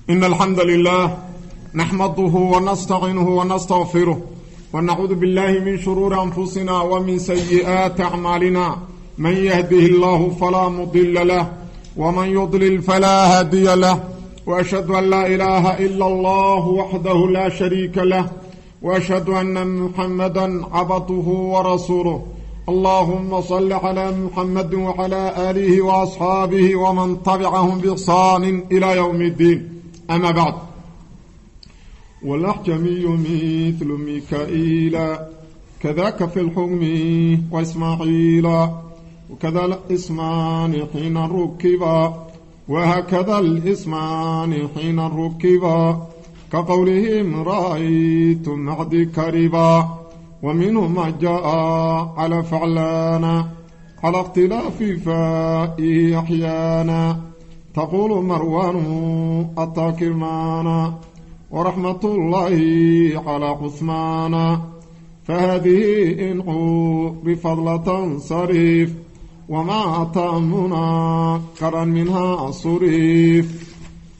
إن الحمد لله نحمده ونستعينه ونستغفره ونعوذ بالله من شرور أنفسنا ومن سيئات أعمالنا من يهده الله فلا مضل له ومن يضلل فلا هادي له وأشهد أن لا إله إلا الله وحده لا شريك له وأشهد أن محمدا عبده ورسوله اللهم صل على محمد وعلى آله وأصحابه ومن تبعهم بإحسان إلى يوم الدين أما بعد والأحجمي مثل ميكائيل كذاك في الحكم وإسماعيل وكذا الإسمان حين ركبا وهكذا الإسمان حين ركبا كقولهم رأيت معد كربا ومنه ما جاء على فعلانا على اختلاف فائه أحيانا تقول مروان التاكرمان ورحمة الله على عثمان فهذه إنعو بفضلة صريف وما تأمنا كرا منها صريف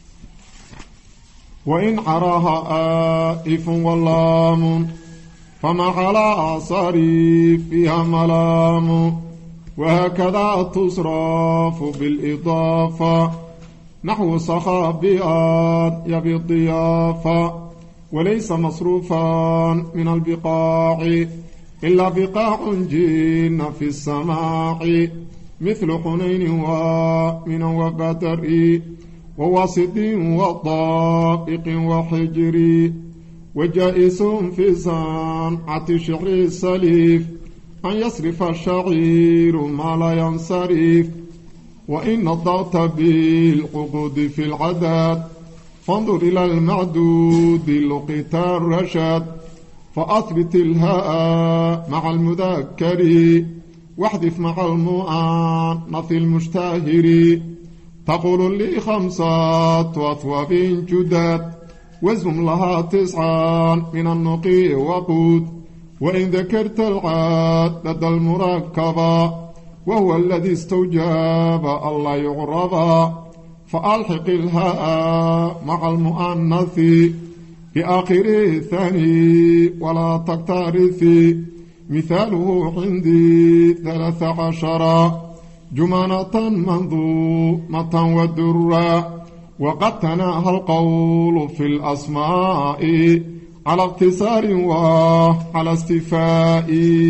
وإن عراها آئف واللام فما على صريف فيها ملام وهكذا تصرف بالإضافة نحو صخابيات يبي الضيافة وليس مصروفا من البقاع إلا بقاع جين في السماع مثل حنين ومن وبدر وواسط وطائق وحجر وجائز في صنعة شعر السليف أن يصرف الشعير ما لا ينصرف وإن نضغط بالعقود في العدد فانظر إلى المعدود لقيت الرشد فأثبت الهاء مع المذكر واحذف مع المؤنث المشتهر تقول لي 5 أثواب جدد وزم لها 9 من النقي وقود وإن ذكرت العدد المركبا وهو الذي استوجب الله يعربا فألحق الهاء مع المؤنث بآخر الثاني ولا تكترث مثاله عندي 13 جمانة منظومة ودرا وقد تناهى القول في الأسماء على اقتصار وعلى استفاء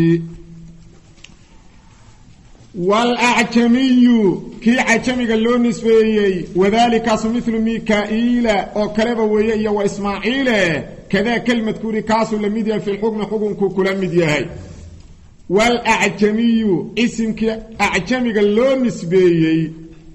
والأعجمي كي عجمي قالوا نسبيي وذلك مثل ميكائيل أو كلبا ويا وإسماعيل كذا كلمة كوري كاسو لميديا في الحكم حكم كل ميديا والأعجمي اسم كي أعجمي قالوا نسبيي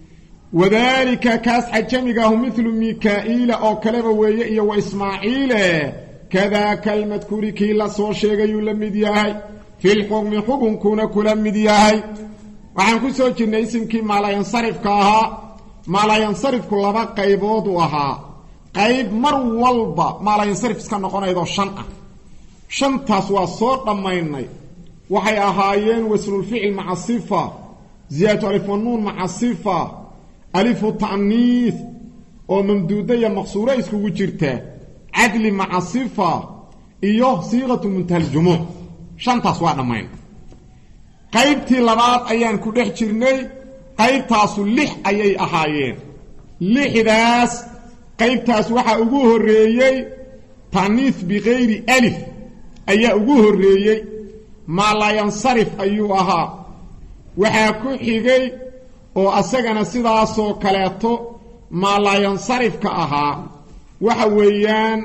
وذلك كاس عجمي قالوا مثل ميكائيل أو كلبا ويا وإسماعيل كذا كلمة كوري كي لا سو شيغايو لميديا في الحكم حكم كنا كل ميديا waxaan ku soo jirnay isimkii maalayansarifka ahaa maalayansarifku laba qaybood u ahaa qayb mar walba maalayansarif iska noqonaydo 5 ah shantaas waa soo dhamaynay waxay ahaayeen wasnul fi'l ma'a sifa ziyadatu alif wa nun ma'a sifa alif ta'nith oo mamduuda ya maqsuura isku jirta adli ma'a sifa iyo siigatu muntahal jumuu shantaas waa dhamaynay qaybtii labaad ayaan ku dhex jirnay qaybtaas 6 ayay ahaayeen 6daas qaybtaas waxa ugu horeeyay tanis bighayri alif ayaa ugu horeeyay ma la yansarif ayuu ahaa waxa ku xigay oo asagana sidaas oo kaleeto ma la yansarif ka ahaa waxa weeyaan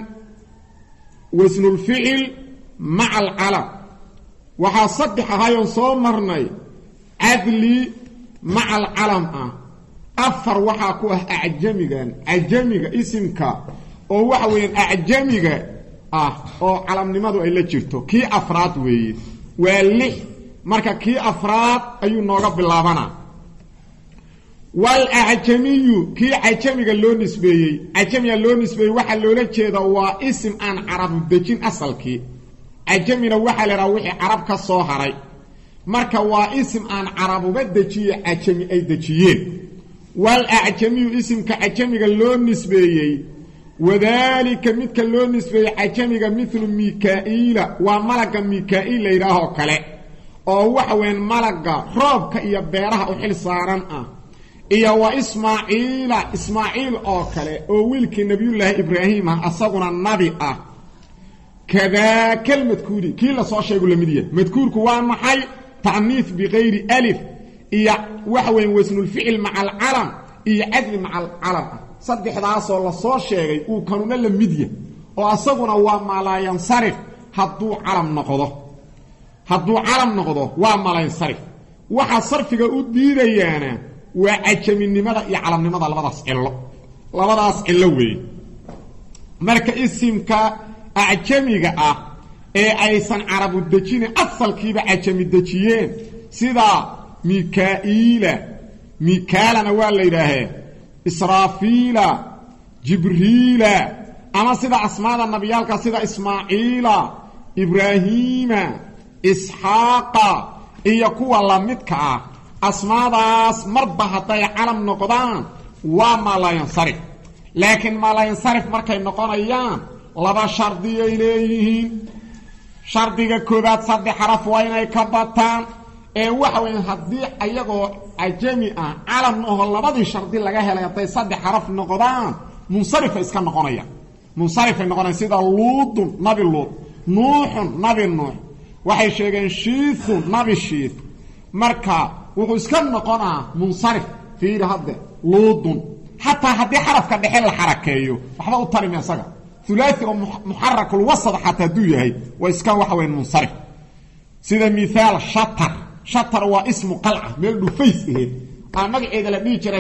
wasnul fi'l ma'a al-alam waxaa 3 ahaayeen soo marnay adli ma'a al-alam 4 waxa ku ah ajamiga isimka oo waxa weeyaan ajamiga oo calamnimadu ay la jirto kii afraad weeye waa 6 marka kii afraad ayuu nooga bilaabana wal ajamiyu kii ajamiga loo nisbeeyay ajamiga loo nisbeeyay waxa loola jeedaa waa isim aan carab dejin asalkii ajamina waxa la wixii carab ka soo haray marka waa isim aan carabuba dejiye ajami ay dejiyeen wal ajami isimka ajamiga loo nisbeeyay wadaalika midka loo nisbeeyey cajamiga mithlu mikaa'iila waa malaga mikaa'iil la yidhaahoo kale oo waxa weyn malaga roobka iyo beeraha u xil saaran ah iyo wa ismaaciil oo kale oo wiilkii nabiyullaahi ibraahim ah asaguna nabi ah kadaaka almadkuuri kii la soo sheegu la mid yahay madkuurku waa maxay ta'niif bikayri alif iyo waxa weyn wasnulficil maca alcalam iyo cadli maca alcalam ah saddexdaasoo la soo sheegay uu kanuna la mid yahay oo asaguna waa malaayansarif hadduu calam noqdo waa malaayansarif waxa sarfiga u diidayaana waa cajaminimada iyo calamnimada labadaas cillo weeye marka isimka acjamiga ah ee aysan carabu dejinin asalkiiba cajami dejiyeen sida mikaalana waa la yidhaahee israafiila jibriila ama sida asmaada nabiyaalka sida ismaaciila ibraahiima isxaaqa iyo kuwa lamidka ah asmaadaas marba hadday calam noqdaan waa malaayansarif laakiin malaayansarif markay noqonayaan laba shardiyay leeyihiin shardiga koobaad 3 xaraf waa inay ka bataan ee waxa weyn haddii ayagoo cajami ah calam oo labadii shardi laga helay hadday 3 xaraf noqdaan munsarif iska noqonayaan sida luudun nabi luud nuuxun nabi nuux waxay sheegeen shiithun nabi shiith marka wuxuu iska noqonaa munsarif fiiri hadde luudun xataa haddii xarafka dhexe la xarakeeyo waxba u tarimi isaga ثلاثي محرك الوسط حتى دويه واسكا وحوين منصرف سيدا مثال شطر واسم قلعة ميلدو فيس ايه مقعيد لديه جري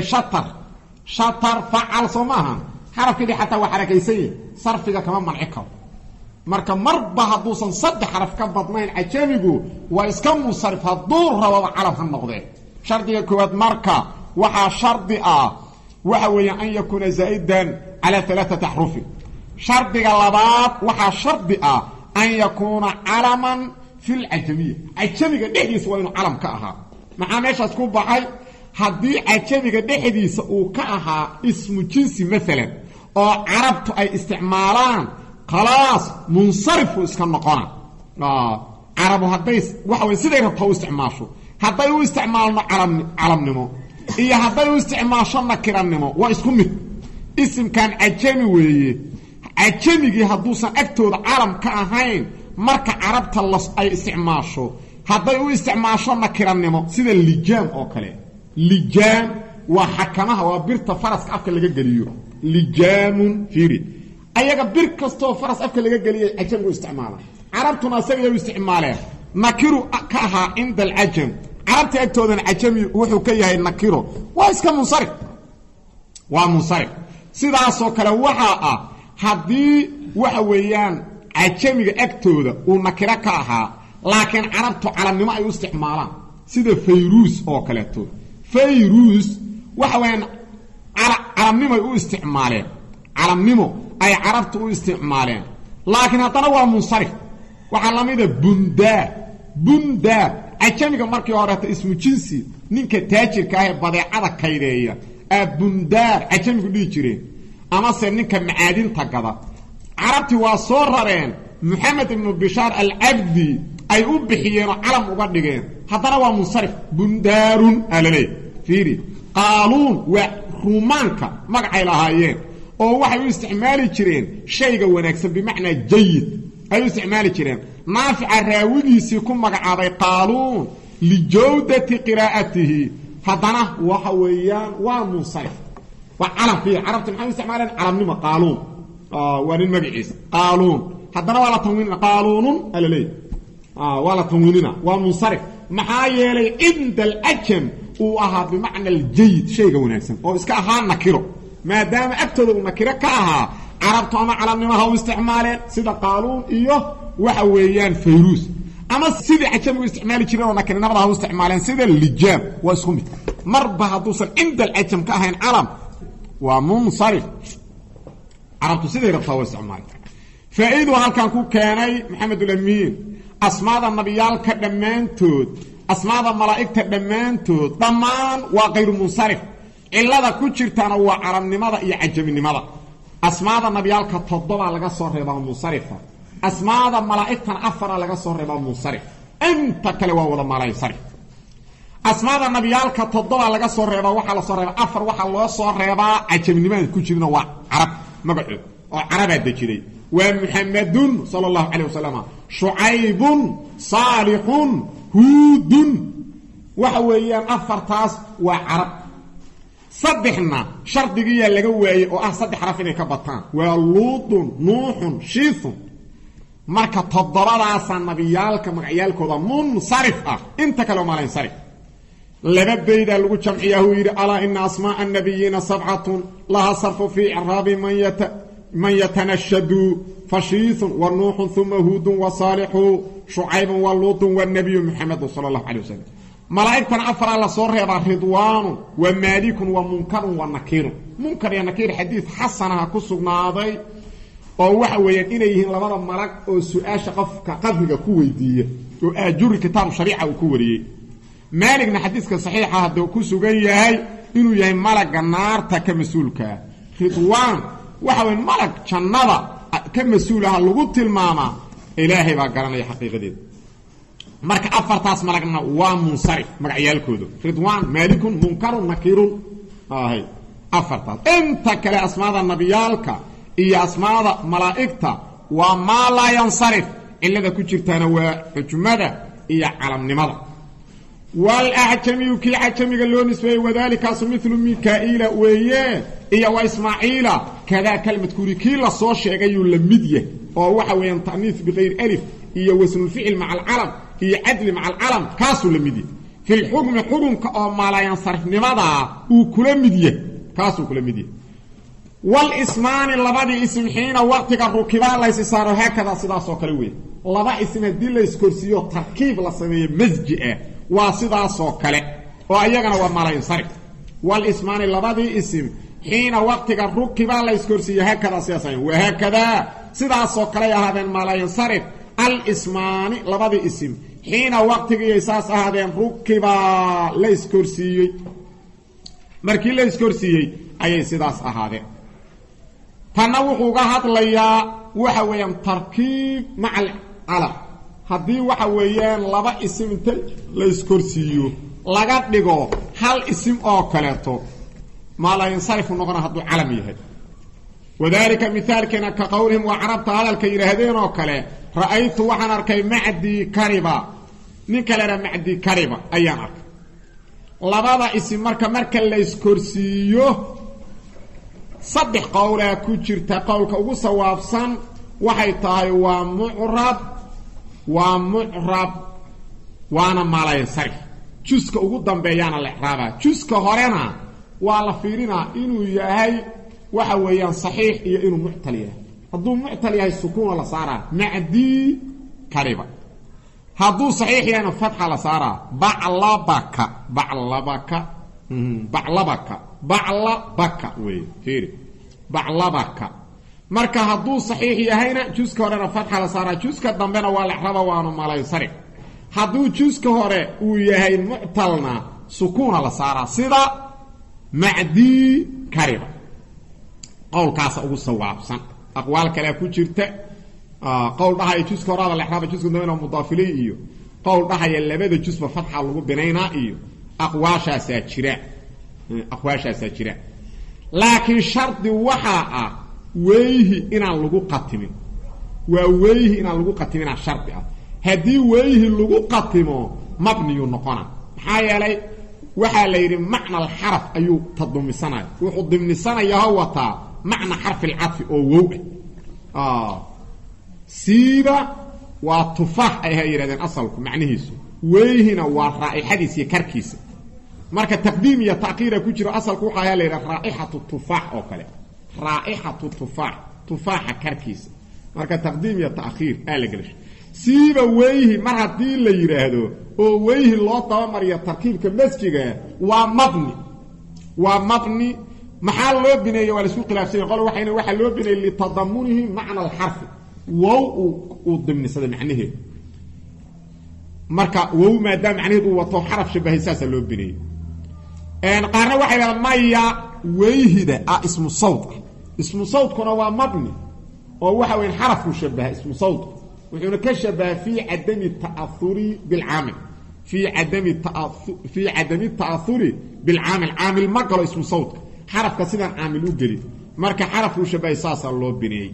شطر فعل صماها حرف كده حتى وحركيسي صرفك كمان منعكو marka marba haduusan 3 xaraf ka badnayn ajamigu waa iska munsarif hadduu rabo calaf han noqdee shardiga koowaad marka waxa shardi ah waxa weeyaan an yakuna zaidan ala 3 ahruf shardiga labaad waxa shardi ah an yakuna alaman fil ajamiyya ajamiga dhexdiisa waa inuu calam ka ahaa maxaa meeshaas ku baxay haddii ajamiga dhexdiisa uu ka ahaa ismu jinsi maalan oo carabtu ay isticmaalaan خلاص منصرف اسكن نقنا عرب هدايس waxa way siday rabto isticmaasho haday uu isticmaalno calamnimo iyo haday uu isticmaasho nakiranimo waa isku mid isimkan ajami weeye ajamigi haduusan agtooda calam ka ahayn marka carabta ay isticmaasho haday uu isticmaasho nakiranimo sida lijaam oo kale lijaam waa xakamaha waa birta faraska afka laga galiyo lijaamun fiiri ayaga bir kasto faras afka laga galiyay ajamku isticmaala arabtuna asaga isticmaaleen nakiru ka aha inda al-ajam arabta agtoodan ajami wuxuu ka yahay nakiro waa iska munsarif sidaas oo kale waxa ah hadii waxa weeyaan ajamiga agtooda uu nakira ka aha laakiin arabtu calamnimo ay isticmaalaan sida fayrus oo kale fayrus waxa weeyaan calamnimo ay isticmaaleen calamnimo ay carabtu u isticmaaleen laakiin hadana waa munsarif waxa lamida bundaar ajamiga markii hore ismu jinsi ninka taajirka ah ee badeecada kaydeeya bundaar ajamigu dhigi jireen ama se ninka macaadinta gada carabti waa soo rareen Muhammad ibn Bishar al-Abdi ay u bixiyeen calam uga dhigeen hadana waa munsarif bundaarun alalay fiiri qaaluun wa rumaanka magacay lahaayeen oo waxay u isticmaali jireen shayga wanaagsan bimaana jayyid ay u isticmaali jireen naafica raawigiisii ku magacaabay qaaluun li jawdati qiraa'atihi hadana waxa weeyaan waa munsarif wa calam fi arabta maxay isticmaalaan calamnimo qaaluun waa nin magaciisa qaaluun hadana waa la tanwiin qaaluunun alalay waa la tanwiinina waa munsarif maxaa yeelay inda al-ajam uu ahaa bimaana al-jayyid shayga wanaagsan oo iska ahaa nakiro maadaama agtooda uu nakira ka ahaa carabtu ama calamnimaha u isticmaaleen sida qaaluun iyo waxa weeyaan fayrus ama sidii ajamigu isticmaali jireen oo nakirinimada u isticmaaleen sida lijaam waa isku mid marba haduusan inda al-ajam ka ahayn calam waa munsarif carabtu sidii rabtaa waa isticmaaleen faa'iidu halkan ku keenay maxamed al-amiin asmaada nabiyaalka dhammaantood asmaada malaa'igta dhammaantood dhammaan waa qayr munsarif ilada ku jirtana waa calamnimada iyo ajaminimada asmaada nabiyaalka 7 laga soo reebaa munsarifa asmaada malaa'igtan 4 laga soo reebaa munsarif inta kale waa wada malaa'ig asmaada nabiyaalka 7 laga soo reebaa waxa la soo reebaa 4 waxa loo soo reebaa ajamnimada ku jirna waa arab magacood oo araba dajiray waa muhammadun sallallahu alayhi wasallam shuaybun salihun hudun waxa weeyaan 4taas waa arab saddexna shardigiya laga waayay oo ah 3 xaraf inay ka bataan waa luutun nuuxun shiithun marka 7daas nabiyaalka magacyaalkooda munsarif ah inta kale ma lahayn sarif laba bayda lagu jamciyahu yiri ala inna asmaa an-nabiyina 7 laha sarfu fi i'rab man yatanashadu fashiithun wa nuuhun thumma hudun wa salihun shu'aybun wa lutun wa nabiy muhammad sallallahu alayhi wasallam malaa'iktan 4 la soo reebaa ridwaanu wa maalikun wa munkarun wa nakirun munkar ya nakir hadith hasanaha ku sugnaaday oo waxa weeyaan inay yihiin labada malag oo su'aasha qofka qabriga ku weydiiya oo ajuri kitaab shariica uu ku wariyay maaligna xadiiska saxiixa haduu ku sugan yahay inuu yahay malaga naarta ka mas'uulka ridwaan waxa weyn malag jannada ka mas'uulaha lagu tilmaama ilaahay baa garanaya xaqiiqadeeda marka 4taas malagna waa munsarif magacyaalkoodu ridwaan maalikun munkarun nakirun ahay 4taas inta kale asmaada nabiyaalka iyo asmaada malaa'igta waa ma la yansarif illada ku jirtaana waa xujmada iyo calamnimada wal a'jami ki a'jamiga loo nisbay wadaalika mithlu mikaa'ila weeye iyo wa ismaaciila kada kalmad kuri ki la soo sheegay la mid yahay oo waxa weeyaan ta'niis bi ghayr alif iyo wasn fi'l ma'a al-alam iyo adl ma'a al-alam kaasu la mid yahay fil hukm hukmka oo ma la yansarifnimada uu kula mid yahay kaasu kula mid yahay wal ismaan labadi ism xiina waqtiga rukiba la isaaro hakada sidaas oo kale weey laba ism hadii la iskorsiyo tarkiib la sameeyo masji ah waa sidaas oo kale oo ayagana waa malayn sarif wal ismaan labadi ism xiina waqtiga rukiba la iskorsiyo hakada sidaas waa hakada sidaas oo kale ahaadeen malayn sarif al ismaan labadi ism xiina waqtiga isaas ahaadeen rukiba la iskorsiyo markii la iskorsiiyay ayay sidaas ahaadeen tana wuxuu ga hadlayaa waxa weeyaan tarkiib macal ala hadii waxa weeyaan laba isim inta la iskorsiyo laga dhigo hal isim oo kaleeto ma la yansarifu noqona haduu calam yahay wadaalika mithaalkana ka qawlihim wa arabta hadalka yiraahdeen oo kale ra'aytu waxaan arkay macdi kariba nin kale macdi kariba ayaan arkay labada isim marka la iskorsiyo 3 qowla ku jirta qowlka ugu sawaabsan waxay tahay waa mu'rab waana malayn sarif juska ugu dambeeyana la ixraaba juska horena waa la fiirina inuu yahay waxa weeyaan saxiix iyo inuu mu'tal yahay haduu mu'tal yahay sukuun la saara macdi kariba haduu saxiix yahay fatha la saara ba'labaka way fiiri ba'labaka marka haduu saxiix yahayna juska horena fatha la saara juska dambena waa la ixraaba waana malay sarif haduu juska hore uu yahay mu'talna sukuuna la saara sida macdi kariba qowlkaas ugu sawaabsan aqwaal kale ku jirta qowl dhahay juska hore la ixraaba juska dambena mudaafilay iyo qowl dhahay labada jusba fatha lagu binayna iyo aqwaashaas jira laakiin shardi waxa ah weeyhi inaan lagu qatimin waa weeyhi inaan lagu qatimin shardi ah hadii weeyhi lagu qatimo mabniyu noqona maxaa yeelay waxa la yiri macna al-harf ayuu tadmisanay wuxuu dimnisanayaa wata macna harf al-atf oo wow siiba wa tufah ay yiraahdeen asalku macnihiisu weeyhina waa raa'ihadiisa iyo karkiisa marka taqdiim iyo ta'khir ku jiro asalku waxa la yiraahdaa raa'ihatu tufah oo kale raa'ihatu tufaaha karkiisa marka taqdiim iyo ta'khir la galish siiba weeyhi mar hadii la yiraahdo oo weeyhi loo tabamariyo tarkiibka masjiga waa mabni maxaa loo bineeyo wala isku khilaafsan qol waxa loo bineeyay li tadamunihi macna al-harf wow u dimnisada macnaheedu marka wow maadaama macnaheedu wato xaraf shabahisaasa loo bineeyay qaarna waxay leedahay maya weeyhida ismu sawt ismu sawdkuna waa mabni oo waxa weyn xarafku shabaha ismu sawdku wuxuuna ka shabaha fi adami ta'athuri bil aamil fi adami ta'athuri bil aamil aamil ma galo ismu sawdka xarafka sidan aamil u gali marka xarafku shabaha saasa loo binay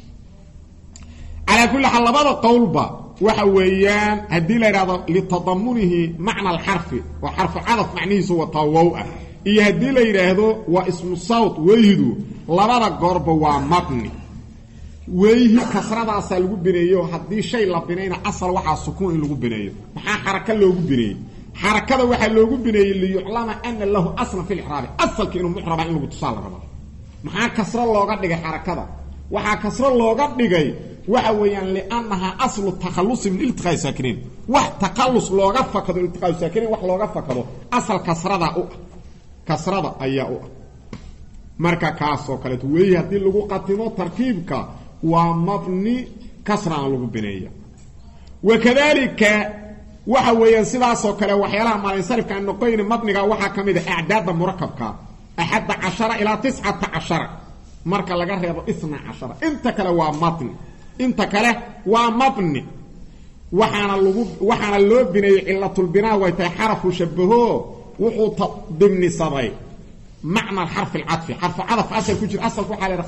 ala kulli hal labada qowlba waxa weeyaan hadii la yiraahdo li tadammunihi macna al harfi wa harfu adaf macnihiisu wa tawaw iyo hadii la yiraahdo wa ismu sawt waydu labada goorba waa mabni wayhi kasradaas lagu bineeyo hadii shay la binayna asal waxa sukuun in lagu bineeyo waxa xaraka loogu bineeyo xarakada waxa loogu bineeyo li yu'lama anna lahu aslan fil i'rab asalka inuu mu'raba in lagu tusaale rabo maxaa kasra looga dhigay xarakada waxa kasra looga dhigay waxa weeyaan li'annaha aslu takhallus min iltiqaa saakinin wax takhallus looga fakado iltiqaa saakinin wax looga fakado asal kasrada ayaa u marka kaas oo kale weey hadii lagu qatimo tarkiibka waa mabni kasra lagu bineeyo wakadalika waxa weeyaan sidaas oo kale waxyaalaha maansarifka aan noqoyn mabniga waxa kamid ah a'daada murakkabka 11 ila 19 marka laga reebo 12 inta kale waa mabni inta kale waa mabni waxaana loo bineeyay cilatul binaa way tahay xarfu shabaho wuxuu tadimni sabay معنى الحرف العطفي حرف عطف أصل كجير أصل كحال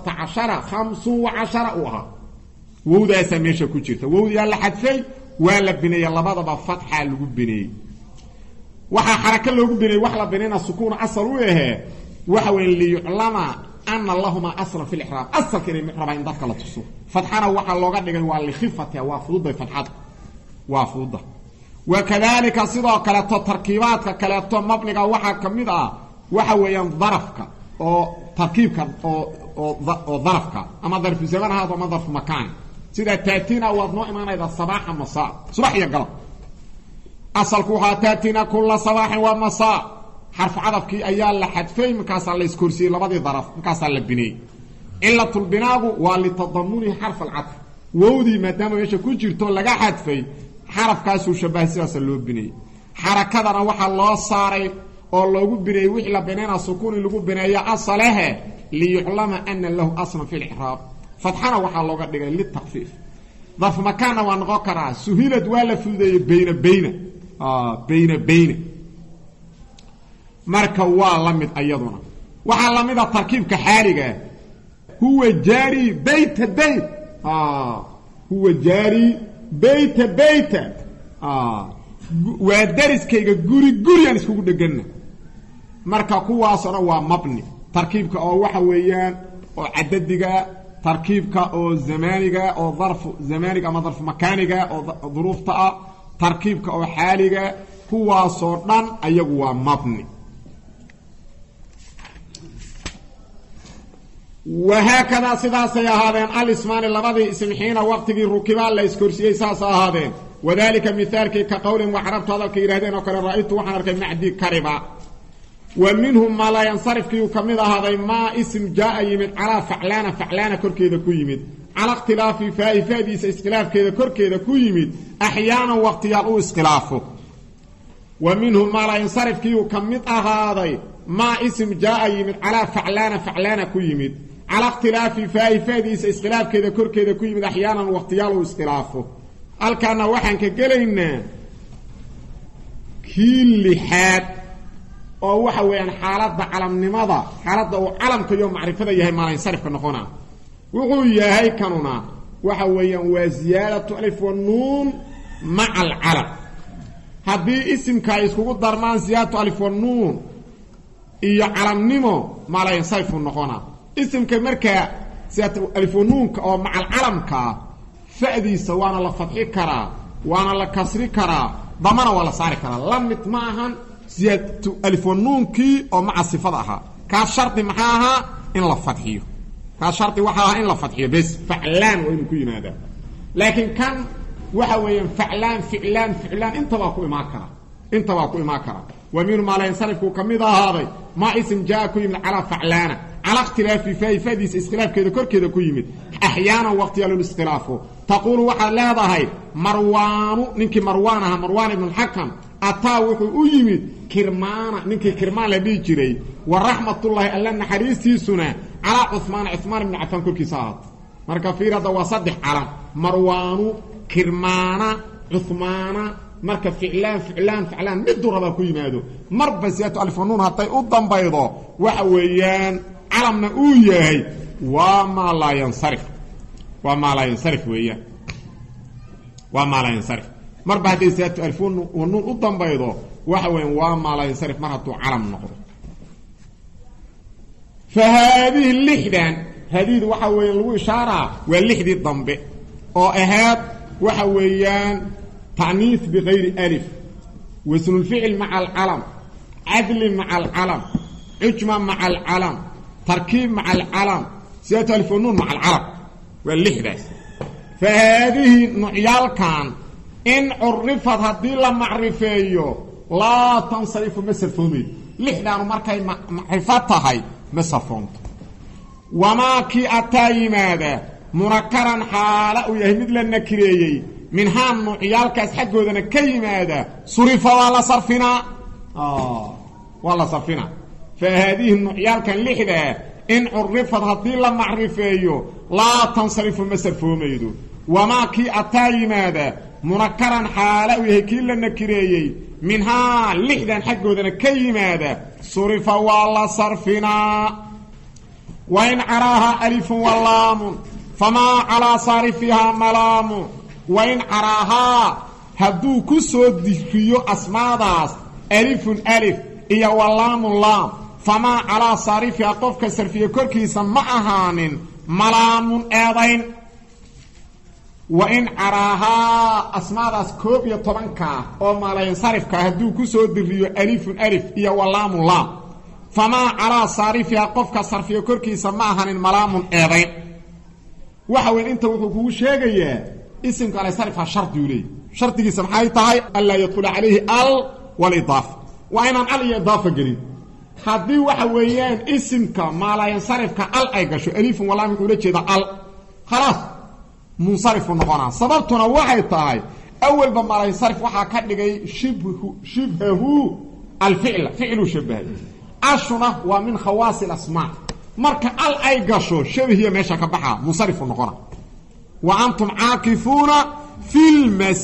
15 وها وودا سميشه كجير وودا يلا حذفي ولا بني يلا بضب فتحه لو بني waxa xaraka loogu binay wax la binayna sukuun asal u yahay waxa weyn li yu'lama anna allahuma asra fil ihram asal kale mihraba in dadka la tuso fathana waxa looga dhigay waa li khifati waa fududay fathad waa fududa wakadalika sidoo kale tarkiibaadka kale to mabniga waxa kamid ah waxa weeyaan darafka oo tarkiibka oo darafka ama darf zaman hada ama darf makan sida taatina wadno imaanayda sabaha masa subax iyo galab asalku waxa taatina kull sabaah wa masa harf adafki ayaa la xadfay markaas la iskursiyay labadii daraf markaas la binay illatul binaagu waa li tadammuni harf al-atf wawdi maadaama meesha ku jirto laga xadfay xarafkaas uu shabaahsiyaas loo binay xarakadana waxa loo saaray oo loogu bineeyay wixii la binayna sukuun lagu bineeyo asalaha li yu'lama anna lahu aslan fil i'rab fathana waxa looga dhigay li takhfiif darf makana wa noqara suhilad wala fudeey bayna marka waa lamid ayaduna waxa lamid ah tarkiibka xaaliga huwa jari bayt huwa jari bayt waa dariskayga guri aan isku dhaganna marka kuwaasna waa mabni tarkiibka oo waxa weeyaan oo cadadiga tarkiibka oo zamaniga oo darf zamaniga ama darf makaniga oo duruufta tarkiibka oo xaaliga kuwaasoo dhan ayagu waa mabni وهكذا سداس يا هذين الاسمان لبدي اسم حين وقت ركبا لا اسكرسي ساس هذين وذلك مثال كقول وحربت هذا كيرادين وكان رايت وحنا ركب معدي كربا ومنهم ما لا ينصرف كي كميد هذا ما اسم جاء يمد على فعلان كركيده كيمد على اختلاف فائديس اختلاف كده كركيده كيمد احيانا وقت يقو اختلافه ومنهم ما لا ينصرف كي كميد هذا ما اسم جاء يمد على فعلان كيمد على اختلاف فائديس اختلاف كده كركيده كيمد احيانا وقت يقو اختلافه الكان waxaan ka galeynaa kii xad oo waxa weeyaan xaaladda calamnimada xaaladda oo calamka iyo macrifada yahay maalan sarifka noqona wuxuu yahay kanuna waxa weeyaan waa ziyadatu alif wa nun ma'a al-alam hadii isimka iskugu darmaan ziyadatu alif wa nun iyo calamnimo maalan sarifku noqona isimka marka ziyadatu alif wa nun oo ma'a al-alamka فأديس وانا لا فتحي كرا وانا لا كسري كرا ضمنا ولا صاري كرا لمت معها زيادة ألف والنون كي أو مع صفاتها كشرط معها إن لا فتحيه كشرط وحاها إن لا فتحيه بس فعلان وين كوين هذا لكن كان وحوين فعلان انت باكو ما كرا ومن ما لا ينصرف كميدا هذا ما اسم جاء كوين على فعلان على اختلاف فائديس اختلاف كده كركده كيمد احيانا وقت يلو الاختلافه تقول وحا لهدهي مروان نينكي مروان بن الحكم اتا وحو يمد كرمان نينكي كرمان لبي جيري ورحمه الله الا نحريستيسنا على عثمان بن عفان كل كيسات مركا فير هذا وصدح علم مروان كرمان عثمان marka ficlaan mid duraba ku yimaado marba ziyatu alif nuun hatay u dambaydo waxa weeyaan calamna uu yahay waa ma la yansarif weeyaan waa ma la yansarif marba hadii ziyatu alif nuun u dambaydo waxa weeyaan waa ma la yansarif mar haduu calam noqdo فهذه اللحدان هذه waxa weeyaan lagu ishaara waa lixdi dambe oo ahaad waxa weeyaan تعنيث بغير ألف واسم الفعل مع العلم عدل مع العلم عجمة مع العلم تركيب مع العلم زيادة ألف ونون مع العرب واللحدة فهذه نعيال كان إن عرفت هذه المعرفية لا تنصرف مثل فهمي لحدة مركي معرفتها مثل فهمت وما كي أتاي ماذا منكرا حالا ويهمد للنكريي من هان نوعيالكاس حقودنا كيمادا صرف ولا صرفنا ولا صرفنا فهذه النوعيال كان لحدة إن عرفت هذه المعرفية لا تنصرف المسرفو ميدو وما كي أتاي ماذا منكرا حالا ويهكي لنا كريي منها لحدة حقودنا كيمادا صرف ولا صرفنا وإن عراها ألف واللام فما على صارفها ملام وإن عراها هدو كسو ديكيو أسماداس ألف ألف إيا واللام اللام فما على صارفها قفك سرفية كوركيسا معهان ملام أيضين وإن عراها أسماداس كوبيا طبنكا أو ما لا ينصرفك هدو كسو ديكيو ألف ألف إيا واللام اللام فما على صارفها قفك سرفية كوركيسا معهان ملام أيضين وحاول انت وحكو شيغيا اسمك على صرفها شرط يولي شرطي سمحاي تاي الا يدخل عليه ال والاضافه وان عليه اضافه جديد حدي waxa weeyaan اسمك ما لا ينصرف كال اي gasho الف ولا من ولا jeeda al خلاص منصرف noqona sababtuna waxay tahay اول ما لا ينصرف waxa ka dhigay shibhu الفعل فعل شبه ashuna wa min khawas الاسماء marka al ay gasho shabihiya meesha ka baxa musarif noqona wa antum aakifuna fil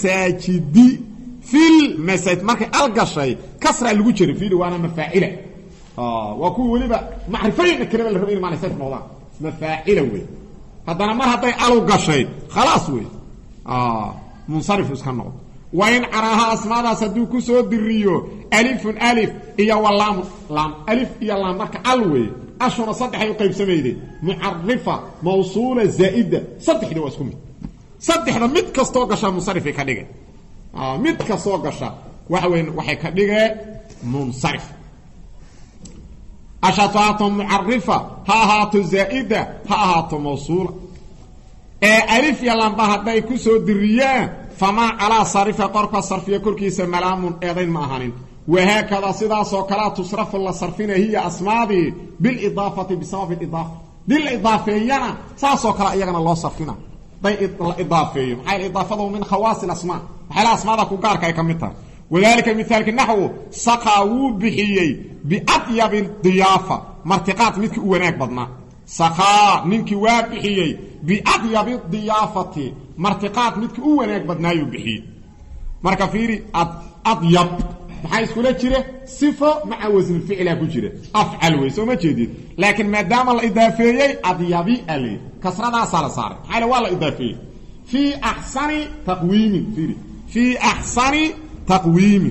masajid marka al gashay kasra lagu jirin fiili waana mafaa'ila wa ku waliba ma'rifayn kalima la rabin ma nasaf noqda mafaa'ila way hadana mar haday al gashay خلاص way musarif iska noqdo wa in araha asmaada sadu ku soo diriyo alif iya wallam lam alif iya lam marka al way ashuna saddex ay qayb sameeyay mu'arrifa mawsuula zaa'ida saddexda waa isku mid saddexda mid kasto gasha musarif ka dhigay mid kasto gasha waxa weyn waxay ka dhigay munsarif ashataatu mu'arrifa haatu zaa'ida haatu mawsuula alif ya lam bahaday ku soo diriyaan fama ala sarifa qarqa sarfiya kulkiisa malaamun eedayn ma ahanin وهكذا سداس وكلا تصرف الله صرفنا هي أسماء بالإضافة بسبب الإضافة بالإضافية ساس وكلا إيانا الله صرفنا الإضافية حي الإضافة من خواص الأسماء حي الأسماء ذا كوكار كاي كمتها وذلك مثال النحو سقاو بحيي بأطيب الضيافة مرتقات منك ويناك بدنا سقا منك وابحيي بأطيب الضيافة مرتقات منك ويناك بدنا يبحي مركا فيري أطيب maxay isku la jire sifo ma'a wazn fi'la ku jire af'al way soo ma jeedid laakin maadaama la idaafeeyay adyabi ali kasrada sala sar hal wala idaafeey fi ahsani taqwim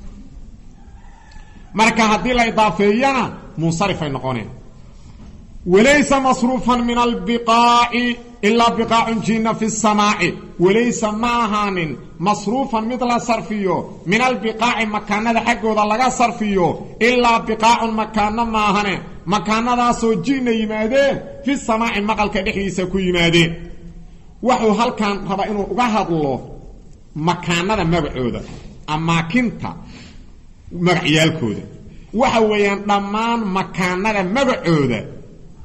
marka hadii la idaafeeyana munsarif ay noqoneen وليس مصروفا من البقاع إلا بقاع جينا في السماء وليس معهان مصروفا مثل صرفيو من البقاع مكان حقه لغا صرفيو إلا بقاع مكان معهان مكان ذا سو جينا يمادين في السماء مقالك دحيسا كو يمادين وحو هل كان ربا إنو أغهد الله مكان ذا مبعودا أما كنت مغعيالكودا وحو ينضمان مكان ذا مبعودا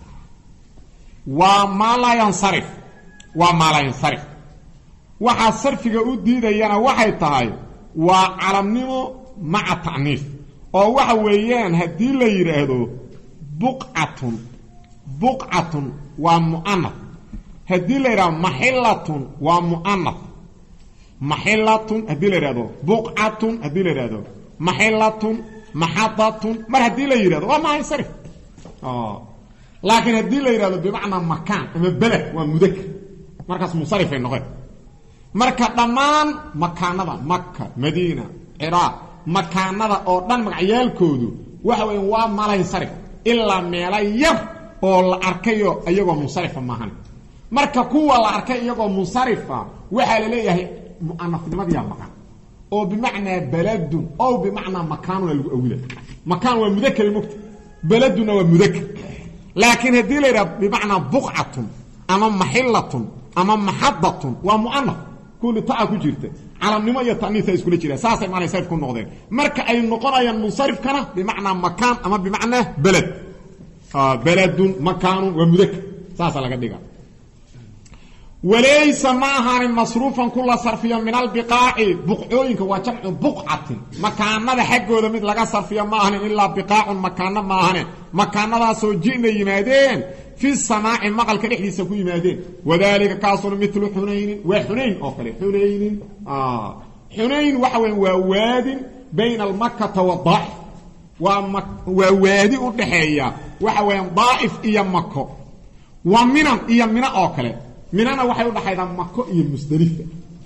وما لا ينصرف waxa sarfiga u diidayana waxay tahay waa calamnimo maca ta'niif oo waxa weeyaan hadii la yiraahdo buq'atun waa mu'annath haddii la yidhahdo maxillatun waa mu'annath maxillatun haddii la yidhahdo buq'atun haddii la yidhahdo maxillatun maxadatun mar haddii la yidhahdo waa maansarif laakiin haddii la yidhahdo bimacnaa makaan ama beled waa mudakar markaas munsarifay noqon marka dhammaan makaanada maka madiina ciraaq makaanada oo dhan magacyaalkoodu waxa weeyaan waa malansarif ilaa meelo yar oo la arkayo iyagoo munsarifa maahan marka kuwa la arkay iyagoo munsarifa waxaa la leeyahay mu'anafnimadiya maqan oo bimacnaa baladun oo bimacnaa makaanuna lagu awila makaan waa mudakar mugta baladuna waa mudakar laakiin haddii la yidhaha bimacnaa buqcatun ama maxillatun ama maxadatun waa mu'anaf kulli taa ku jirta calamnimo iyo ta'niis ay iskula jiraan saasay malansarif ku noqdeen marka ay noqonayaan munsarifkana bimacnaa makaan ama bimacnaa balad baladun makaanun waa mudakar saasa laga dhiga walaysa ma ahaanin masruufan kula sarfiyo min albiqaaci buqcooyinka waa jamcu buqcatin makaanada xaggooda mid laga sarfiyo ma ahanin ilaa biqaacun makaano ma ahane makaanadaasoo ji'na yimaadeen fi samaaci maqalka dhexdiisa ku yimaadeen wadaalika kaasuna milu xunaynin waa xunayn oo kale xunaynin xunayn waxa weya waa waadin bayna almakata wadaa'if waa waadi u dhaxeeya waxa weeyaan daa'if iyo mako waa minan iyo mina oo kale minana waxay u dhaxaydaa mako iyo musdalifa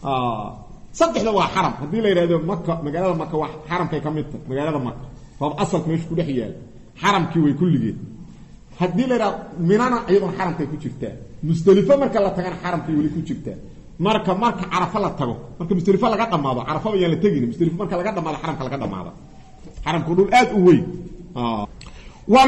saddexda waa xaram haddii la yidhahdo maka magaalada maka waa xaramkay ka mid tahay magaalada maka waa asalka meesha ku dhex yaala xaramkii way kulligeed haddii la yidhahdo minana iyadoona xaramkay ku jirtaa musdalifa marka la tagana xaramkay weli ku jirtaa marka carafa la tago marka musdalifa laga dhamaado carafaba yaan la tegin musdalifa marka laga dhamaado xaramka laga dhamaado xaramku dhul aad u weyn waa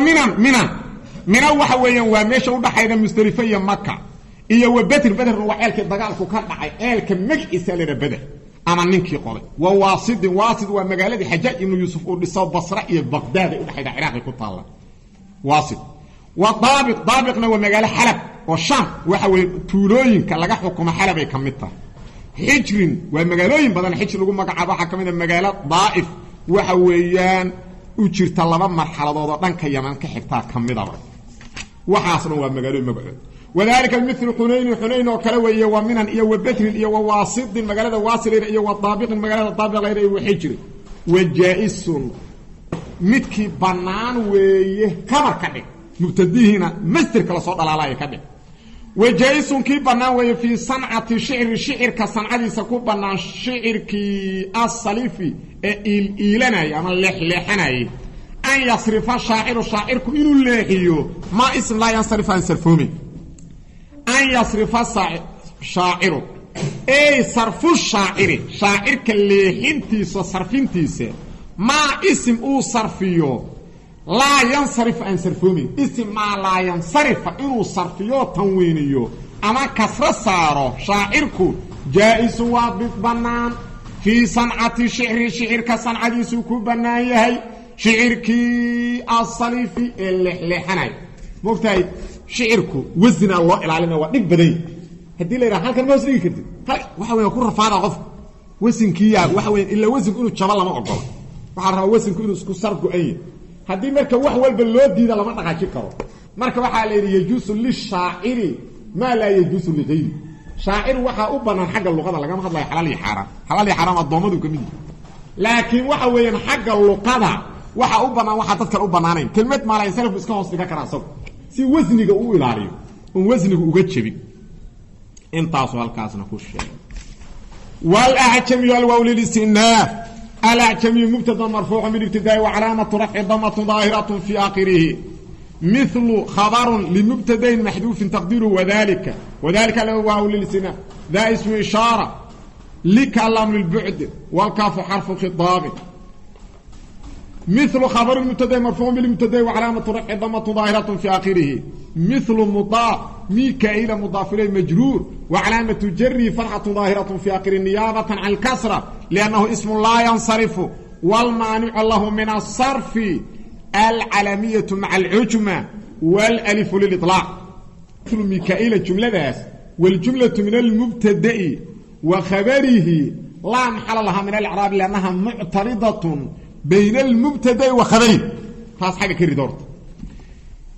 mina waxa weeyaan waa meesha u dhaxayda musdalifa iyo maka iyo wa bedrna waa ceelkii dagaalku ka dhacay ceelka magaciisa la beder ama ninkii qolay waa waasid waa magaaladii xajaaj ibn yuusuf uu dhiso basra iyo baqdaad u dhaxayda ciraaq ku taala waasid wa daabiqna waa magaalo xalab oo sham waxa weey tuulooyinka laga xukumo xalab ay kamid tahay xijrin waa magaalooyin badan xijr lagu magacaabo waxa kamid ah magaalo daa'if waxa weeyaan u jirta laba marxaladood oo dhanka yaman ka xigtaa kamidaba waxaasna waa magaalooyin magacood وذلك مثل حنين وكلا ويا ومنن iyo وبدر iyo وواسط مغالده واصل iyo وطابق مغالده طابق غير iyo وحجر وجائز midkii banaan weeye kamar ka dhig mubtadiina master kala soo dhalaalay ka dhig وجائز kii banaan weeye fi san'ati shi'rka sanadiisa ku banaan shi'rkii as-salifi ilanay ama leexleexanay an yasrifa shaa'iru inuu leexiyo ma ism la yansarifa an sarfumi أن يصرف شاعر أي صرف الشاعر شاعر كاللي حنتيس وصرفينتيس ما اسم أو صرفيو لا ينصرف أن صرفومي اسم ما لا ينصرف إنو صرفيو تنوينيو أما كسر صارو شاعركو جائز وابد بنان في صنعة شعر كصنعة سوكو بنايهي شعركي الصليفي اللي حناي مكتاي شعركو وزن الله العلينا ودق بدي hadii la yiraahdo halkan ma soo dhigi kartid waxa weey ku rafaada qof wasinkiya waxa weey illa wasin inuu jabal lama ogolo waxa rabaa wasinku inuu isku sar go'ay hadii marka wax walba loo diido lama dhaqaaji karo marka waxa la yiraahdaa yajusu lish-sha'iri ma la yajusu li ghayri sha'ir waxa u banaan xagga luqada laga hadlayo halal iyo xaraam adoomadu kamid laakiin waxa weeyaan xagga luqada waxa u banaan waxa dadka u banaanayn kelmad ma la insarif iska hoos dhiga kara soo si wasniga uu ilaaliyo oo wasniga uga jabin intaas halkaasna ku sheeg wal a'jami wal wawl listinaf al a'jami mubtada marfuuc min ibtidaa wa alaamatu raf'i dammatun dahiratun fi akhirih mithlu khabarun li mubtadain mahdhuf taqdiru wadhalika law wawl listinaf dha ismu ishara likalam lil bu'd wal kaf harfu khitab مثل خبر المبتدا مرفوع بالمبتدا وعلامه رفعه ضمه ظاهره في اخره مثل مضاف ميكائيل مضاف اليه مجرور وعلامه جره فتحه ظاهره في اخر نيابه عن الكسره لانه اسم لا ينصرف والمانع له من الصرف العلميه مع العجمه والالف للاطلاق مثل ميكائيل الجمله والجمله من المبتدا وخبره لا محل لها من الاعراب لانها معترضه بين المبتدا وخبره خاص حاجه كده دورت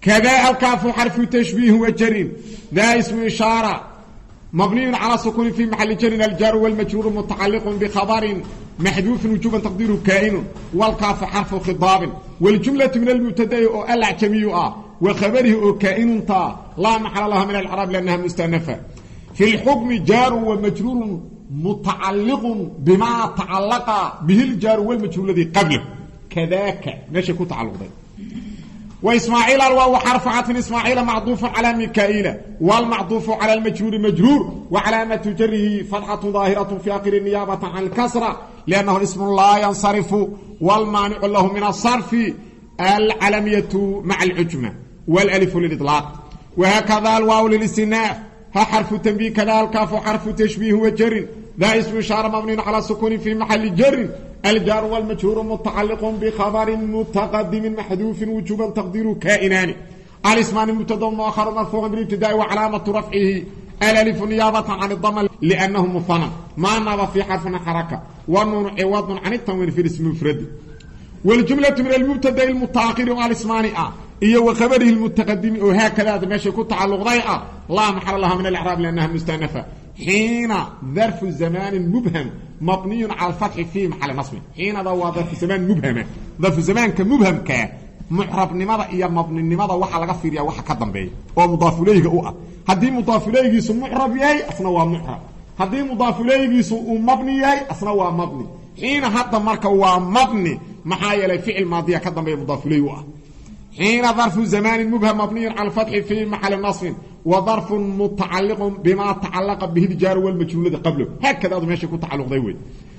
كذا الكاف حرف تشبيه وجر ذا اسم إشارة مبني على سكون في محل جر الجار والمجرور متعلق بخبر محذوف وجوبا تقديره كائن والكاف حرف خطاب والجملة من المبتدا الأعجمي وخبره كائن لا محل لها من الإعراب لأنها مستأنفة في الحكم جار ومجرور متعلق بما تعلق به الجار والمجرور الذي قبله كذاك ماشي كنت تعلق ده وإسماعيل الواو حرف عطف إسماعيل معطوف على ميكائيل والمعطوف على المجرور مجرور وعلامة جره فتحة ظاهرة في آخر النيابة عن الكسرة لأنه اسم لا ينصرف والمانع له من الصرف العلمية مع العجمة والألف للإطلاق وهكذا الواو للاستئناف ها حرف تنبيه كذا الكاف حرف تشبيه وجر ذا اسم إشارة مبني على سكون في محل جر الجار والمجرور متعلق بخبر متقدم محذوف وجوبا تقديره كائنان الاسمان المبتدا مؤخر مرفوع بالابتداء وعلامة رفعه الالف نيابة عن الضم لأنه مثنى ما ناب في حرفنا حركة والنون عوض عن التنوين في الاسم المفرد والجملة من المبتدا المتأخر والاسمان هي وخبره المتقدم وهكذا ماشي كتعلق ضيئة لا محل لها من الإعراب لأنها مستأنفة حين ظرف الزمان مبهم مبني على الفتح في محل نصب حين ذا ظرف زمان مبهمه ظرف زمان كمبهم معرب نمضى يا مبني نمضى waxa laga fiiriyaa waxa ka dambeeyo oo mudaaf ilayhi u ah hadii mudaaf ilayhiisu mu'rab yahay asna waa mu'rab hadii mudaaf ilayhiisu uu mabni yahay asna waa mabni حين hadda marka waa mabni maxaa yeelay ficil maadiya ka dambeeyo mudaaf ilayhi u ah حين ظرف زمان مبهم مبني على الفتح في محل نصب وظرف متعلق بما تعلق به الجار والمجرور الذي قبله هكذا ماشي كنت تعلق ضيوي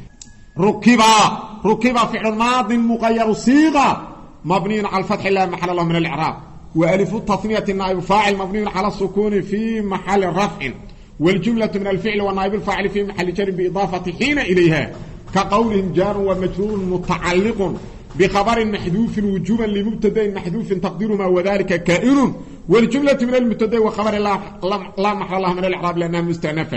ركب فعل ماض مغير صيغه مبني على الفتح لا محل له من الاعراب والف التثنيه نائب فاعل مبني على السكون في محل رفع والجمله من الفعل ونائب الفاعل في محل جر باضافه حين اليها كقولهم جار ومجرور متعلق بخبر محذوف وجوبا لمبتدا محذوف تقدير ما وذلك كائن والجملة من المبتدا وخبر لا محل لها من الإعراب لأنها مستأنفة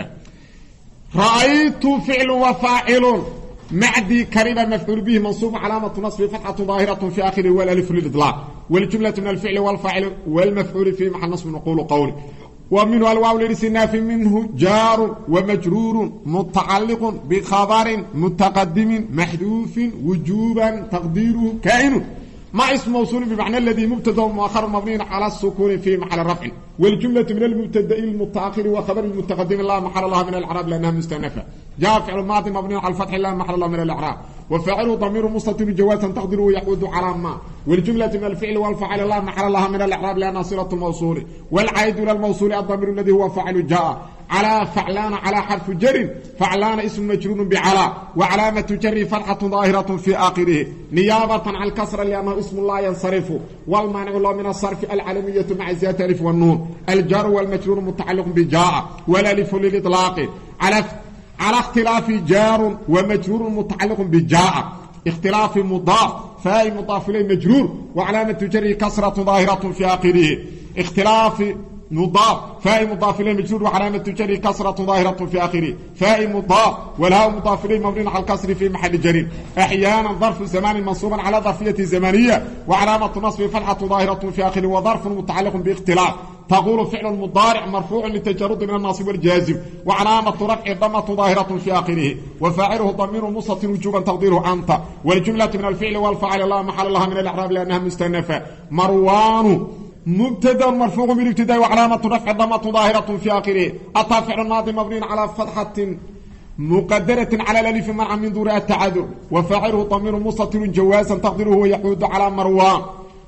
رأيت فعل وفاعل معدي كريم مفعول به منصوب علامة نصب فتحة ظاهرة في آخره والألف للإطلاق والجملة من الفعل والفاعل والمفعول في محل نصب نقول قول ومنه الواو للاستئناف منه جار ومجرور متعلق بخبر متقدم محذوف وجوبا تقديره كائن ما اسم موصول بمعنى الذي مبتدا مؤخر مبني على السكون في محل رفع والجملة من المبتدا المتأخر وخبر المتقدم لا محل لها من الإعراب لأنها مستأنفة جاء فعل ماضي مبني على الفتح لا محل له من الإعراب وفعله ضمير مستتر جوازا تقديره يعود على ما والجملة من الفعل والفعل لا محل لها من الإعراب لأنها صلة الموصول والعائد إلى الموصول الضمير الذي هو فاعل جاء على فعلان على حرف جر فعلان اسم مجرور بعلى وعلامة جر فتحة ظاهرة في آخره نيابة عن الكسر لأنه اسم لا ينصرف والمانع له من الصرف العلمية مع زيادة الألف والنون الجر والمجرور متعلق بجاء والألف للإطلاق على اختلاف جار ومجرور متعلق بجاء اختلاف مضاف فاي مضاف إليه مجرور وعلامة جره كسرة ظاهرة في آخره اختلاف مضاف فاء مضاف اليه مجرور وعلامه جره كسره ظاهره في اخره فاء مضاف والهاء مضاف اليه مبني على الكسر في محل جر احيانا ظرف زمان منصوبا على ظرفيه زمنيه وعلامه نصب فتحه ظاهره في اخره وظرف متعلق باختلاف تقول فعل مضارع مرفوع للتجرد من الناصب والجازم وعلامه رفع ضمه ظاهره في اخره وفاعله ضمير مستتر وجوبا تقديره انت والجمله من الفعل والفاعل لا محل لها من الاعراب لانها مستأنفه مروان مبتدا مرفوع بالابتداء وعلامه رفع ضمه ظاهره في اخره اتى فعل ماضي مبني على فتحه مقدره على الالف منع من ظهور التعذر وفاعله ضمير مستتر جوازا تقديره يعود على مروان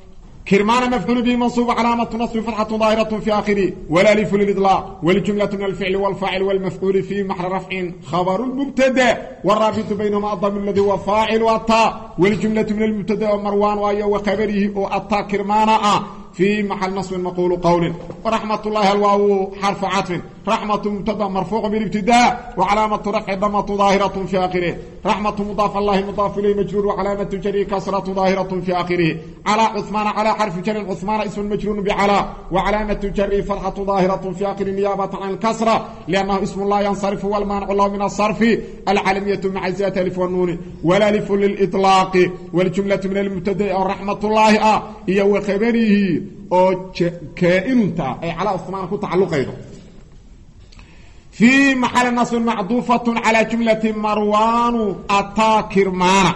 كرمان مفعول به منصوب علامه نصب فتحه ظاهره في اخره والالف للاطلاق والجمله من الفعل والفاعل والمفعول في محل رفع خبر المبتدا والرابط بينهما الضمير الذي هو فاعل والتاء والجمله من المبتدا ومروان وخبره والتاء كرمان في محل نصب مقول قول ورحمة الله الواو حرف عطف رحمة مبتدا مرفوع بالابتداء وعلامة رفع ضمة ظاهرة في آخره رحمة مضاف الله مضاف إليه مجرور وعلامة جره كسرة ظاهرة في آخره على عثمان على حرف جر عثمان اسم مجرور بعلى وعلامة جره فتحة ظاهرة في آخر نيابة عن الكسرة لأنه اسم لا ينصرف والمانع له من الصرف العلمية مع زيادة الف والنون والالف للإطلاق والجملة من المبتدا رحمة الله هي وخبره أو كائنتا أي على أصطمان كنت تعلق أيضا في محل نصب معطوفة على جملة مروان أتى كرمانا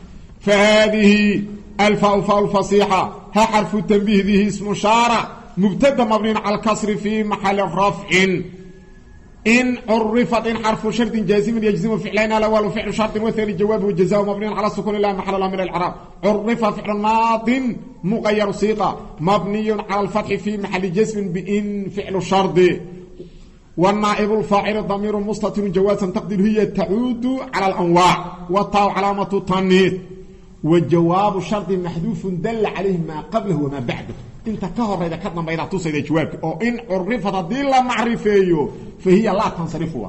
فهذه الفاء فاء الفصيحة ها حرف التنبيه ذي اسم شارع مبتدا مبني على الكسر في محل رفع إن عرفت إن حرف شرط جازم يجزم فعلين الأول فعل شرط والثاني جواب وجزاء مبني على السكون لا محل له من الإعراب عرف فعل ماض مغير صيغة مبني على الفتح في محل جزم بإن فعل شرط والنائب الفاعل الضمير مستتر جوازا تقدير هي تعود على الأنواع والطاء علامة التانيث والجواب شرط محذوف دل عليه ما قبله وما بعده انت كهر اذا كتنا بيضا توسيده جوابك او ان عرفت دي لا معرفيه فهي لا تنصرفها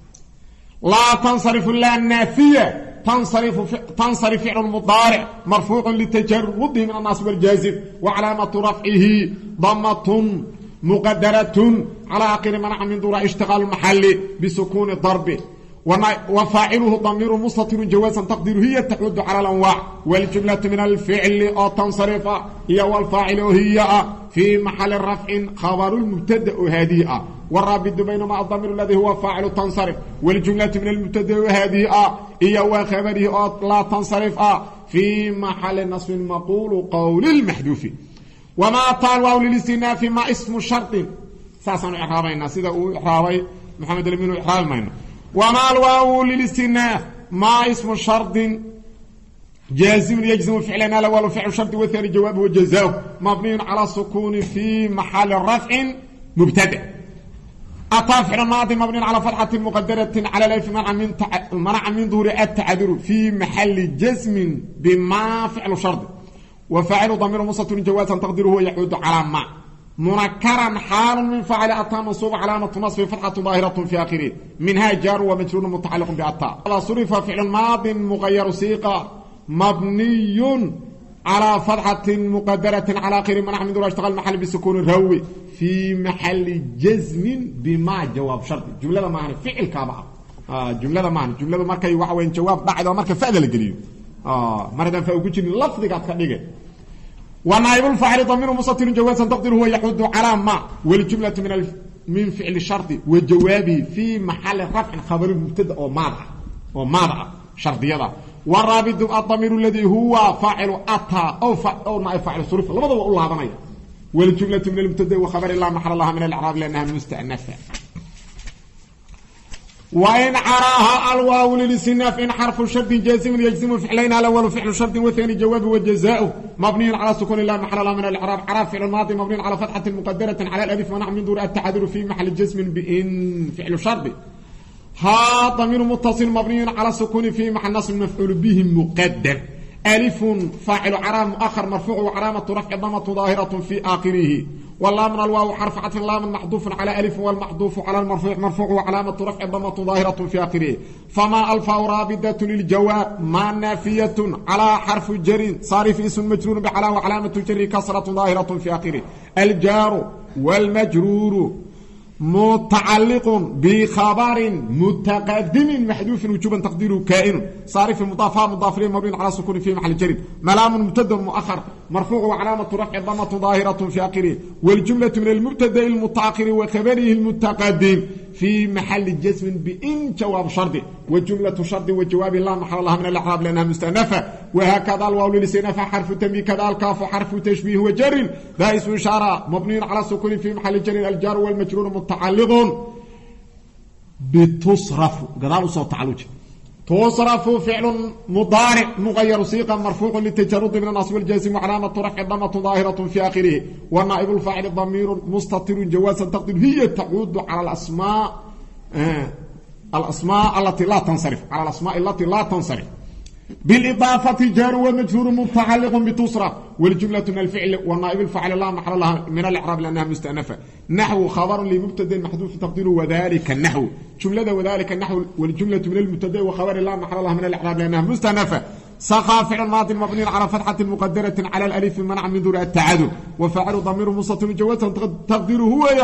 لا تنصرف لا النافيه تنصرف فعل مضارع مرفوع لتجرده من الناصب والجازم وعلامه رفعه ضمه مقدره على اخر منع من دور اشتغال المحل بسكون الضرب وفاعله ضمير مستتر جوازا تقديره هي تعود على الانواع والجمله من الفعل او تنصرف هي والفاعل هي في محل الرفع خبر المبتدا هذه والرابط بينما الضمير الذي هو فاعل تنصرف والجمله من المبتدا هذه هي وخبره لا تنصرف في محل نصب مقول قول المحذوف وما طال واو للاستئناف ما اسم شرط ساسا اعرابنا سيده اعرابي محمد الامين اعراب ماينا وما الواو للاستئناف ما اسم شرط جازم يجزم فعلنا الاول فعل شرط والثاني جوابه وجزاؤه مبني على السكون في محل رفع مبتدا أتى فعل ماضي مبني على فتحة مقدرة على الألف منع من ظهور التعذر في محل جزم بما فعل شرط وفعل ضمير مستتر جوازا تقديره يعود على ما منكرا حال من فعل أتى منصوب علامة نصب فتحة ظاهرة في آخره منها جار ومجرور متعلق بأتى صرف فعل ماض مغير صيغة مبني على فتحة مقدرة على آخر منع من ظهور اشتغل محل بسكون الروي في محل جزم بما جواب شرط جملة معنى فعل كابع جملة معنى جملة مركي وحوين جواب بعد ومركي فعل القليل مرة فأوجد اللفظ قد خليقه ونائب الفاعل ضمير مستتر جوازا تقديره هو يحد على ما والجملة من فعل الشرط وجوابه في محل رفع خبر مبتدا او ماضع شرطيده والرابط الضمير الذي هو فاعل اتى او نائب فاعل صرف لبدوا الله بنيا والجملة من المبتدا وخبر الله محل الله من الاعراب لانها مستأنفة وإن عراها الواو للاستئناف إن حرف شرط جازم يجزم فعلين الأول فعل شرط والثاني جوابه وجزاؤه مبني على سكون الله محل الله من الإعراب عرف فعل الماضي مبني على فتحة مقدرة على الألف منع من ظهور التعذر في محل جزم بإن فعل شرط ها ضمير متصل مبني على سكون في محل نصب مفعول به مقدر ألف فاعل علامة مؤخر مرفوع وعلامة رفع ضمة ظاهرة في آخره واللام من الواو حرف عطف لام محذوف على ألف والمحذوف على المرفوع مرفوع وعلامة رفع ضمة ظاهرة في آخره فما الفاء رابطة للجواب ما نافية على حرف جر صارف اسم مجرور بعلى وعلامة جر كسرة ظاهرة في آخره الجار والمجرور متعلق بخبر متقدم محذوف وجوبا تقديره كائن صارف مضاف اليه مبني على سكون في محل جر ملام مبتدا مؤخر مرفوع وعلامه رفع ضمه ظاهره في اخره والجمله من المبتدا المتاخر وخبره المتقدم في محل جزم بإن جواب شرط وجمله شرط وجواب لا محل لها من الاعراب لانها مستأنفه وهكذا الواو للاستئناف حرف تنبيه كذا الكاف حرف تشبيه وجر ذا اسم اشاره مبني على سكون في محل جر الجار والمجرور متعلق بتصرف قالوا صوت تعالوج تصرف فعل مضارع مغير صيغه مرفوع للتجرد من النصب والجزم وعلامه رفع ضمه ظاهره في اخره والنائب الفاعل ضمير مستتر جوازا تقدير هي تعود على الاسماء التي لا تنصرف على الاسماء التي لا تنصرف بالإضافة جار ومجرور متعلق بتصرف والجملة من الفعل والنائب الفاعل لا محل لها من الإعراب لأنها مستأنفة نحو خبر لمبتدا محذوف تقديره وذلك النحو جملة وذلك النحو والجملة من المبتدا وخبر لا محل لها من الإعراب لأنها مستأنفة سقى فعل ماضي مبني على فتحة مقدرة على الألف منع من ظهور التعادل وفعل ضمير مستتر جوازا تقديره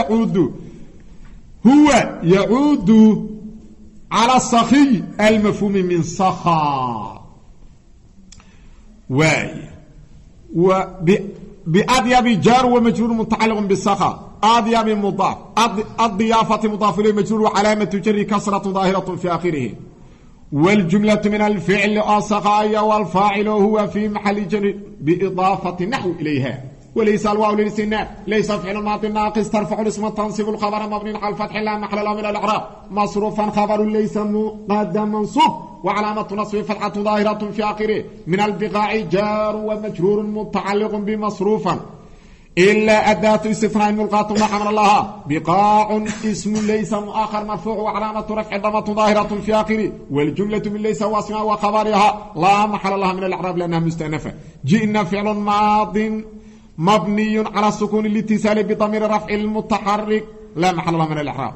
هو يعود على الصخي المفهوم من سخا بأضياب جار ومجرور متعلق بالسخاء أضياب مضاف الضيافة مضاف إليه مجرور وعلامة جر كسرة ظاهرة في آخره والجملة من الفعل السخاء والفاعل هو في محل جر بإضافة نحو إليها وليس الواو للاستئناف ليس فعل ماضي ناقص ترفع الاسم تنصب الخبر مبني على الفتح لا محل له من الإعراب مصروفا خبر ليس مقدم منصوب وعلامة نصبه فتحة ظاهرة في آخره من البقاع جار ومجرور متعلق بمصروفا إلا أداة استثناء ملغاة لا حمل لها بقاع اسم ليس مؤخر مرفوع وعلامة رفع ضمة ظاهرة في آخره والجملة من ليس واسمها وخبرها لا محل لها من الإعراب لأنها مستأنفة جئنا فعل ماض مبني على السكون الاتصال بضمير رفع المتحرك لا محل له من الإعراب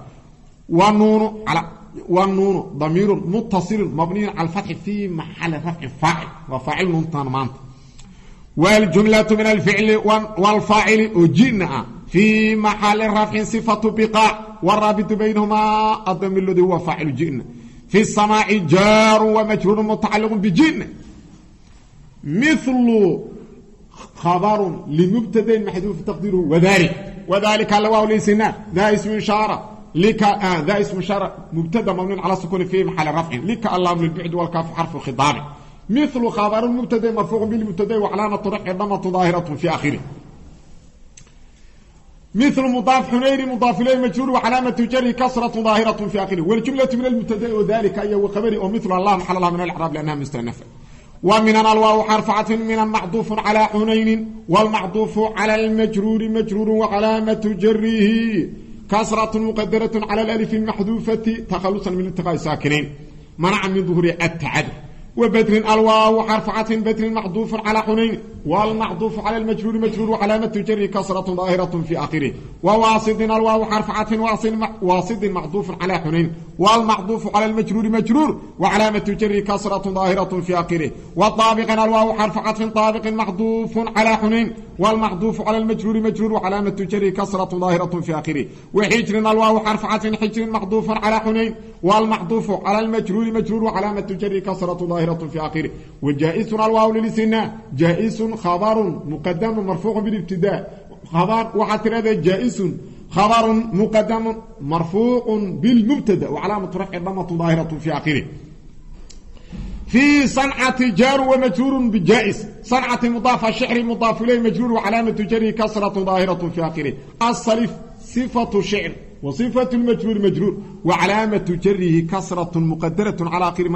والنون ضمير متصل مبني على الفتح في محل رفع فاعل وفاعل نون والجملة من الفعل والفاعل أجئنا في محل رفع صفة بقاع والرابط بينهما الضمير الذي هو فاعل جئنا في السماء جار ومجرور متعلق بجئنا مثل خبر لمبتدا محذوف تقديره وذلك الواو ليسنا ذا اسم إشارة لك ذا اسم إشارة مبتدا مبني على السكون في محل رفع لك اللام للبعد والكاف حرف خطاب مثل خبر المبتدا مرفوع بالمبتدا وعلامة رفع ضمة ظاهرة في آخره مثل مضاف حنين مضاف إليه مجرور وعلامة جره كسرة ظاهرة في آخره والجملة من المبتدا وذلك أي وخبري ومثل الله محل الله من الإعراب لأنها مستأنفة ومن الواو حرف عطف من معطوف على حنين والمعطوف على المجرور مجرور وعلامة جره كسرة مقدرة على الألف المحذوفة تخلصا من التقاء ساكنين منع من ظهور التعدد وبدر الواو حرف عطف بدر معطوف على حنين والمعطوف على المجرور مجرور وعلامة جره كسرة ظاهرة في آخره وواصد الواو حرف عطف واصد معطوف على حنين والمعطوف على المجرور مجرور وعلامة جره كسرة ظاهرة في آخره وطابق الواو حرف عطف طابق معطوف على حنين والمعطوف على المجرور مجرور وعلامة جره كسرة ظاهرة في آخره وحجر الواو حرف عطف حجر معطوف على حنين والمعطوف على المجرور مجرور وعلامة جره كسرة ظاهرة في آخره وجائز الواو للاستئناف جائز خبر مقدم مرفوع بالابتداء خبر وحتى هذا جائز خبر مقدم مرفوع بالمبتدا وعلامة رفع ضمة ظاهرة في آخره في صنعة جار ومجرور بجائز صنعة مضاف شعر مضاف إليه مجرور وعلامة جره كسرة ظاهرة في آخره الصلف صفة شعر وصفة المجرور مجرور وعلامة جره كسرة مقدرة على آخر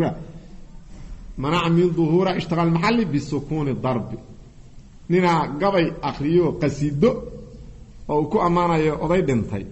منع من ظهورها اشتغل المحل بالسكون الضرب نينا قبي أخريو قسيدو oo ku amaanayo oday dhintay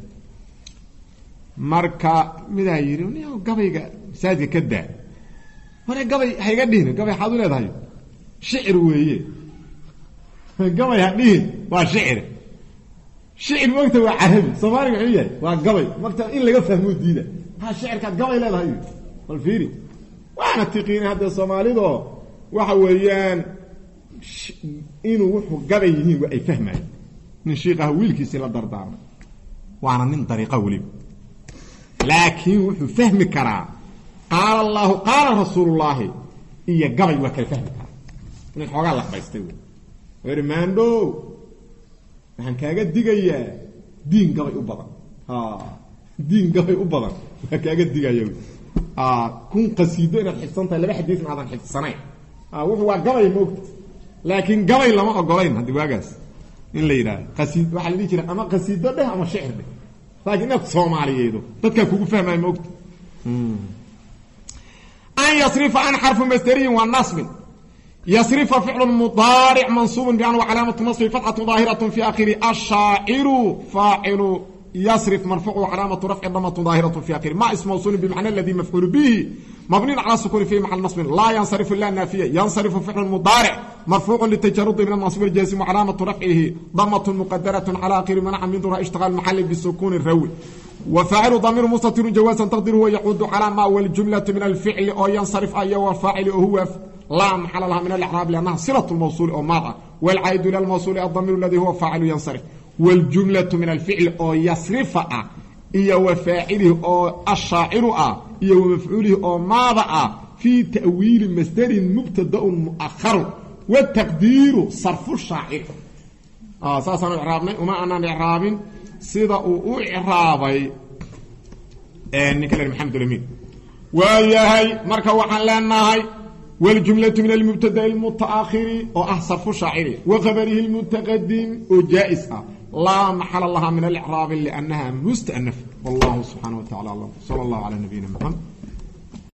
marka mid ay yiri gabayga saadka ka daa hore gabay hayga dhihin gabay xad u leedahay shicir weeye gabay hadhiin waa shicir waqti waa arabi Soomaaliga wuxuu yahay waa gabay marka in laga fahmo diida ha shicirka gabay leedahay wal fiiri waana tiqiin hada Soomaalido waxa weeyaan inuu wuxuu gabay yihiin waa ay fahmayaan من شيخه ويلكيسي لا دردار وانا من طريقه ولي لكن وحو فهم كرا قال الله قال رسول الله إيا قبي وكل فهم كرا من الحوغان لك بيستوي ورماندو نحن كاقا ديقايا دين قبي أبضا دين قبي أبضا كاقا ديقايا كون قصيدين الحفظان تالي بحديث من هذا الحفظانين وحو قبي موقت لكن قبي لما أقولين هذا واقاس in la yiraahdo qasiid waxa la dhigi jiray ama qasiido dheh ama shicir dheh laakiin af Soomaaliyeedo dadka kugu fahmay moogta an yasrifa an harfu masdari wa nasb yasrifa fi'l mudari' mansub bi an wa alamatu nasb fathatu zahiratun fi akhiri ash-sha'iru fa'ilu يصرف مرفوع وعلامة رفع ضمة ظاهرة في آخره ما اسم موصول بمعنى الذي مفعول به مبني على السكون في محل نصب لا ينصرف إلا النافية ينصرف فعل مضارع مرفوع للتجرد من النصب الجازم وعلامة رفعه ضمة مقدرة على آخر منع من ظهر اشتغال محل بالسكون الروي وفاعل ضمير مستتر جوازا تقديره يعود على ما والجملة من الفعل أو ينصرف أي والفاعل هو لا محل لها من الإعراب لأنها صلة الموصول أو ماضى والعائد إلى الموصول الضمير الذي هو فاعل ينصرف والجملة من الفعل أو يصرف إيا وفاعله أو الشاعر إيا ومفعوله أو ماضى في تأويل مصدر مبتدأ مؤخر والتقدير صرف الشاعر saasaan u icraabnay uma aanaan icraabin sida uu u icraabay ninka la maxamed alamin waayahay marka waxaan leenahay waljumlatu min almubtada almutaakhiri oo ah sarfu shaaciri wa khabarihi almutaqadim oo jaa'is ah laa maxala laha min alicraabi liannaha mustanaf wallahu subxaanahu wa tacala alam sala allahu calaa nabiyina maxamed